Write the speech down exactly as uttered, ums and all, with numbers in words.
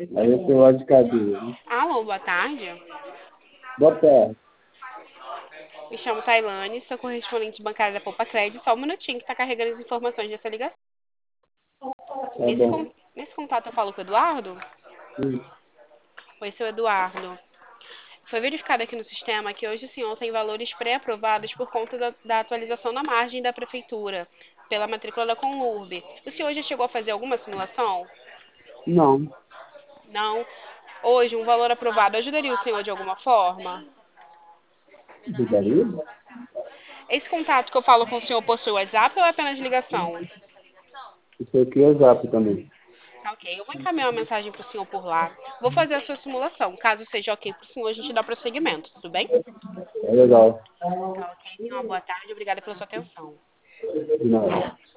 Aí eu tenho lá de cadeia, né? Alô, boa tarde. Boa tarde. Me chamo Tailane, sou correspondente bancária da Poupa Crédito. Só um minutinho que está carregando as informações dessa ligação. Tá Nesse, bom. con- nesse contato eu falo com o Eduardo? Isso. Oi, seu Eduardo. Foi verificado aqui no sistema que hoje o senhor tem valores pré-aprovados por conta da, da atualização na margem da prefeitura, pela matrícula da Conurb. O senhor já chegou a fazer alguma simulação? Não. Não. Hoje, um valor aprovado ajudaria o senhor de alguma forma? Ajudaria? Esse contato que eu falo com o senhor possui WhatsApp ou é apenas ligação? Isso aqui é zap também. Tá ok, eu vou encaminhar uma mensagem para o senhor por lá. Vou fazer a sua simulação. Caso seja ok para o senhor, a gente dá prosseguimento, tudo bem? É legal. Tá ok, tenha uma boa tarde. Obrigada pela sua atenção. De nada.